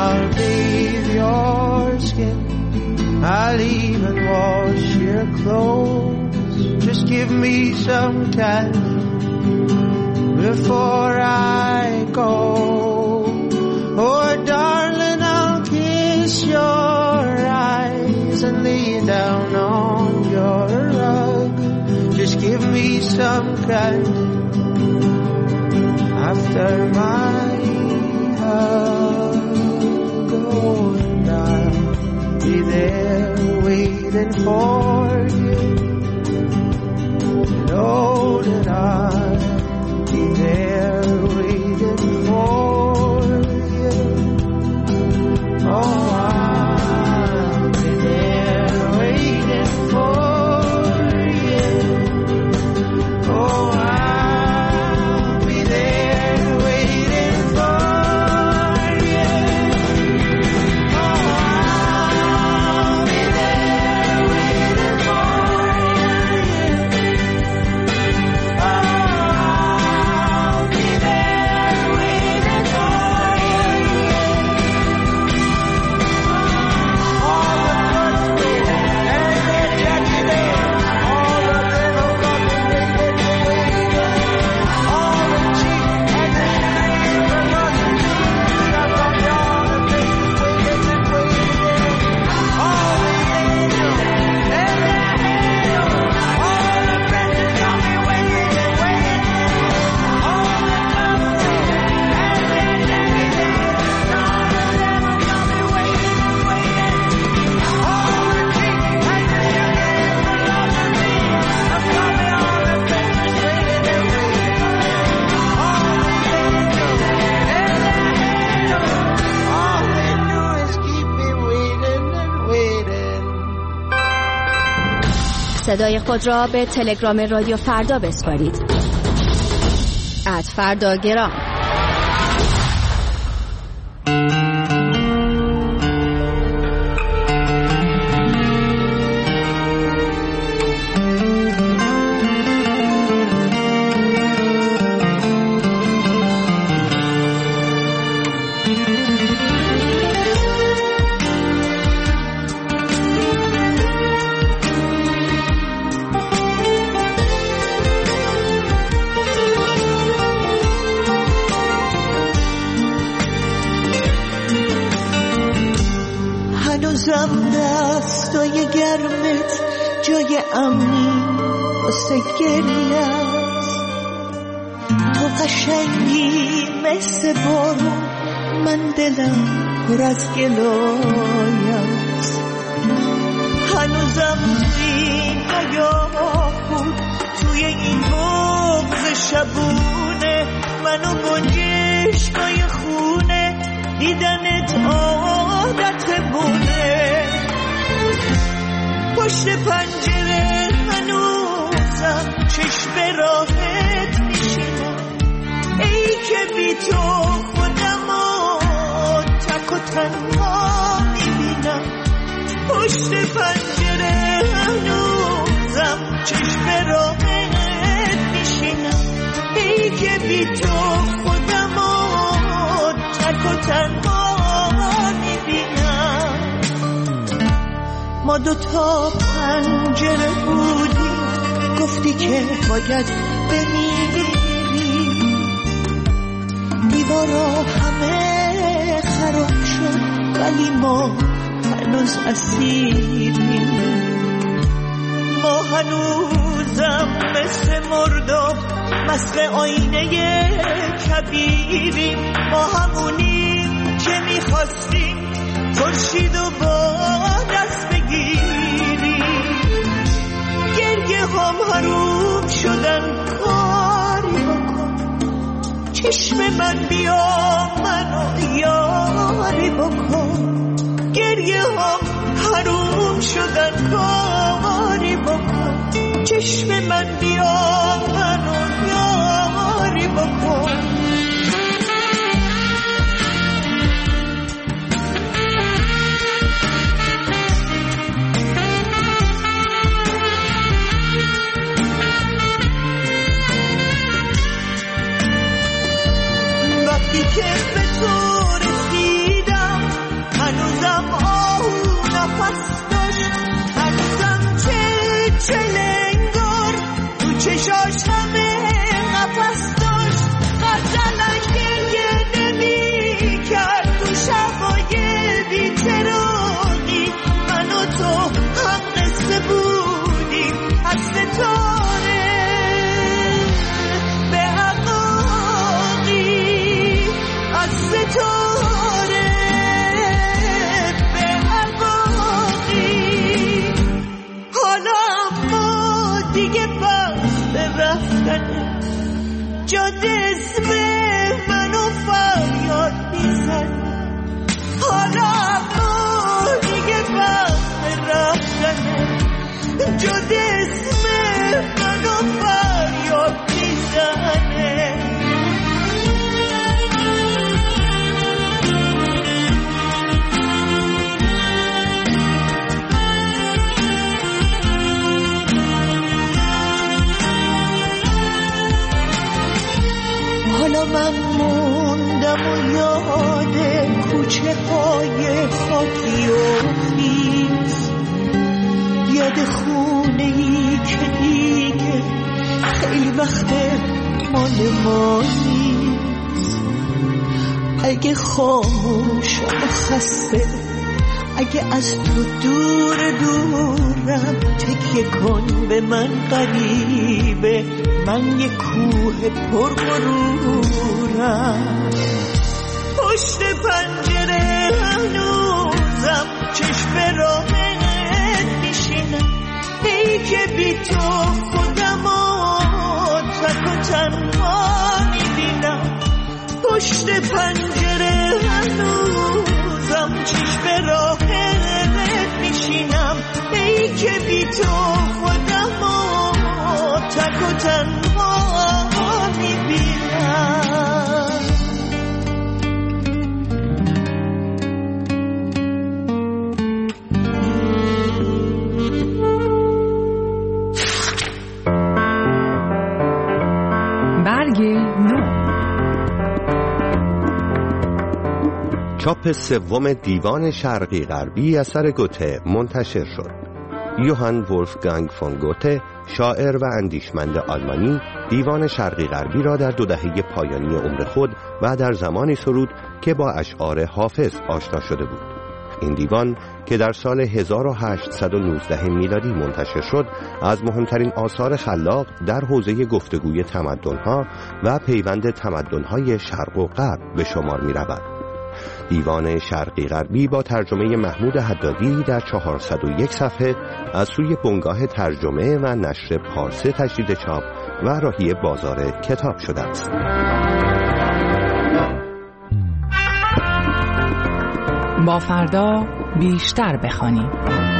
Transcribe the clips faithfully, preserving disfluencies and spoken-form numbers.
I'll bathe your skin, I'll even wash your clothes. Just give me some time before I go. Oh darling, I'll kiss your eyes and lay down on your rug. Just give me some candy after my hug. Oh, and I'll be there waiting for you. Know that I'll be there waiting for you. Oh, I'll be there waiting for you. Oh, I'll be there waiting for you. Oh, I'll be there waiting for you. Oh, I'll be there waiting for you. All the birthday and their Jackie Day, all the little brothers they get to wait, all the cheap and the shame for nothing. Shut up, y'all, the faces waiting and waiting. All the angels and their angels, all the princes got me waiting and waiting. All the lovely and their Jackie Day, all of them got me waiting and waiting. All the cheap and the shame for philosophy have got me all the faces waiting and waiting. All the angels and their angels, all they do is keep me waiting and waiting. صدای خود را به تلگرام رادیو فردا بسپارید. ات فردا گرام. هنوزم دستای گرمت جای امنی واسه گریه است. تو قشنگی مثل بارون، من دلم پر از گلایه است. هنوزم زینه‌ها بود توی این بغض شبونه، منو گنجشکای خونه دیدنت عادت بونه. پشت پنجره هنوزم چشم راحت میشینم، ای که بی تو خودمو تک و تنها میبینم. پشت پنجره هنوزم چشم راحت میشینم، ای که بی تو خودمو تک و تنها میبینم. ما دوتا پنجره بودیم، گفتی که باید بمیری. دیوارا همه خراب شد ولی ما هنوز اسیریم. ما هنوزم مثل مرداب مسخ آینه کبیریم. ما همونیم که میخواستیم خورشید و با دست بگیریم. گریه هم حروم شدن، کاری بکن چشم من بیا منو یاری بکن. گریه هم حروم شدن، کاری بکن چشم من بیا منو یاری بکن. وقتی که به تو رسیدم جد اسم منو فریاد میزنه. حالا من موندم و یاد کوچه های خاکی و خیز، یاد خونه ای که دیگه خیلی وقت مال ما نیست. اگه خاموشم و خسته، اگه از تو دور دورم، تکیه کن به من غریبه، من یه کوه پر غرورم. پشت پنجره هنوزم چشم راهت میشینم، ای که بی تو خودم و تک و تنها میبینم. پشت پنجره هنوزم چشم راهت میشینم، ای که بی تو خودم و تک و تنها میبینم. برگ نو. چاپ سوم دیوان شرقی غربی اثر گوته منتشر شد. یوهان ولفگانگ فون گوته، شاعر و اندیشمند آلمانی، دیوان شرقی غربی را در دو دهه پایانی عمر خود و در زمانی سرود که با اشعار حافظ آشنا شده بود. این دیوان که در سال هزار و هشتصد و نوزده میلادی منتشر شد، از مهمترین آثار خلاق در حوزه گفتگوی تمدن‌ها و پیوند تمدن‌های شرق و غرب به شمار می‌رود. دیوان شرقی غربی با ترجمه محمود حدادی در چهارصد و یک صفحه از سوی بنگاه ترجمه و نشر پارسه تجدید چاپ و راهی بازار کتاب شده است. با فردا بیشتر بخوانیم.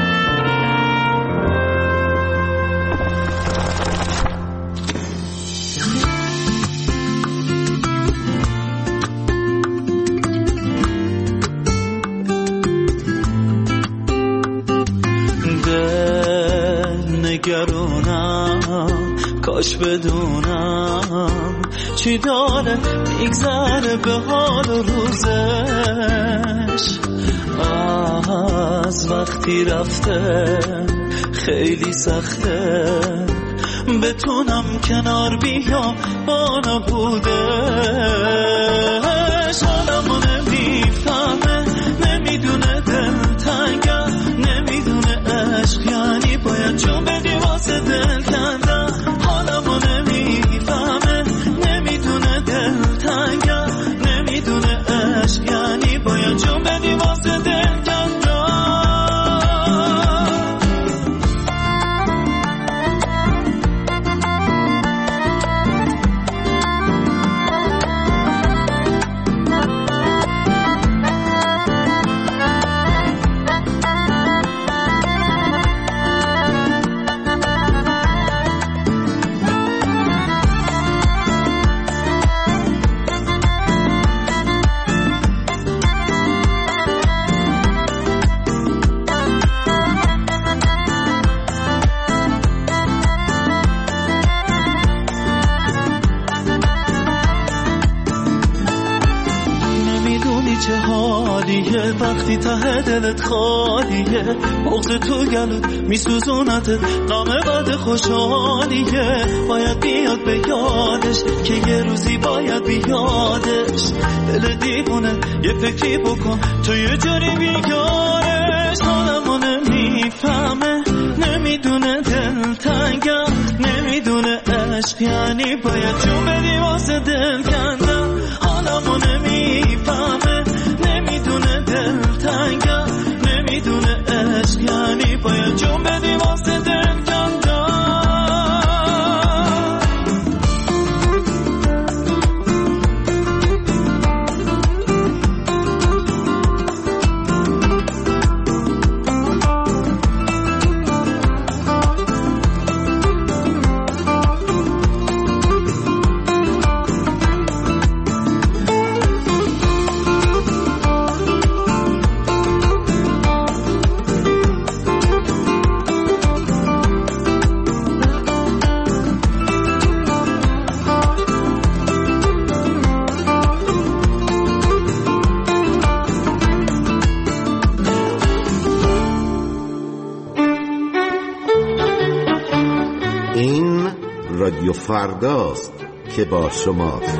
نگرانم کاش بدونم چی داره میگذره به حال و روزش. از وقتی رفته خیلی سخته بتونم کنار بیام با نبودش. حالمو نمیفهمه، نمیدونه دلتنگم، نمیدونه عشق یعنی باید جون بدی واسه دل کندم. حالمو نمیفهمه، نمیدونه دلتنگم، نمیدونه عشق یعنی باید جون بدی واسه دل کندم. وقتی ته دلت خالیه، بغض تو گلوت میسوزونتت، غم بعد خوشحالیه. باید بیاد به یادش که یه روزی باید بیادش. دل دیوونه یه فکری بکن تو یه جوری بیارش. حالمو نمیفهمه، نمیدونه دلتنگم، نمیدونه عشق یعنی باید جون بدی واسه دل کندم. حالمو نمیفهمه، نمیدونه دلتنگم، نمیدونه عشق یعنی باید جون بدی واسه دل کندم. رادیو فرداست که با شماست.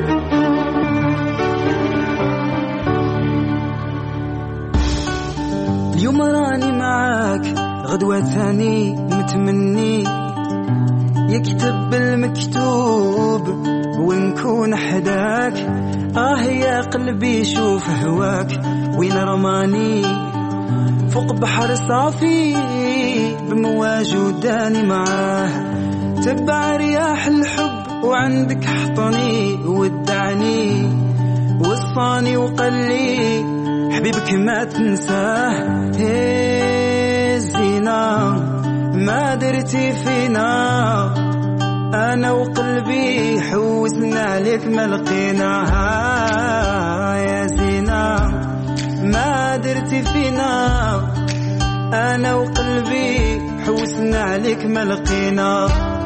اليوم راني معاك غدوة ثاني متمني يكتب المكتوب ونكون حداك. آه يا قلبي شوف هواك وين رماني فوق بحر صافي بمواج وداني معاه. تبع رياح الحب وعندك حطني ودعني وصاني وقلي حبيبك ما تنساه. هي الزينة ما درتي فينا أنا وقلبي حوسنا عليك ما لقيناها. يا زينة ما درتي فينا أنا وقلبي حوسنا عليك ما لقينا.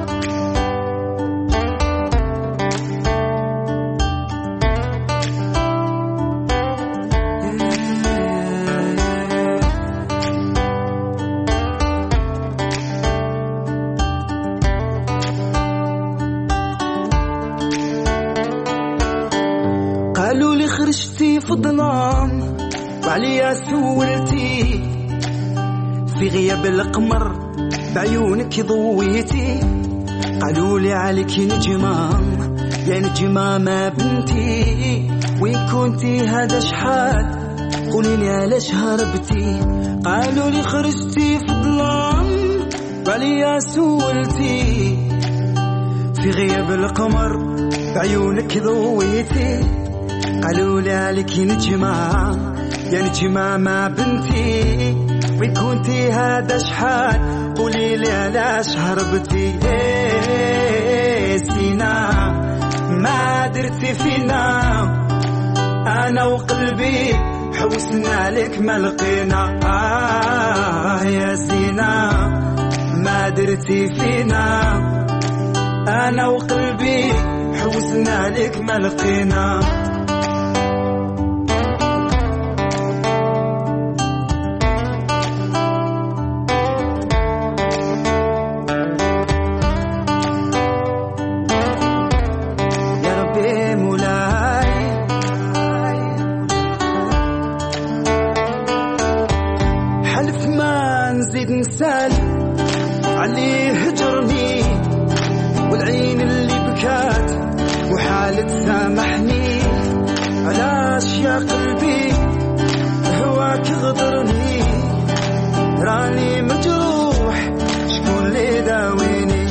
قالوا لي خرجتي في الظلام وعليا سولتي في غياب القمر بعيونك ضويتي. قالوا لي عليك نجمة يا نجمة ما بنتي وين كنتي هذا شحال قولي لي علاش هربتي. قالوا لي خرجتي في الظلام وعليا سولتي في غياب القمر بعيونك ضويتي. قالوا لي عليك نجمة يا نجمة ما بنتي وين كنتي هذا شحال قولي لي علاش هربتي. سينا ما درتي فينا أنا وقلبي حوسنا عليك ما لقينا. آه يا سينا ما درتي فينا أنا وقلبي حوسنا عليك ما لقينا. عليه هجرني والعين اللي بكات وحالة سامحني. علاش يا قلبي هواك غدرني راني مجروح شكون اللي داويني.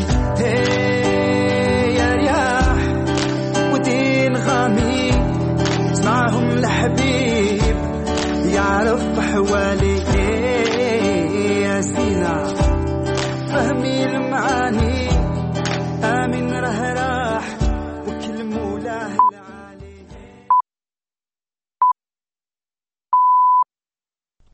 يا رياح ودين غامي اسمعهم الحبيب يعرف حوالي. يا سينا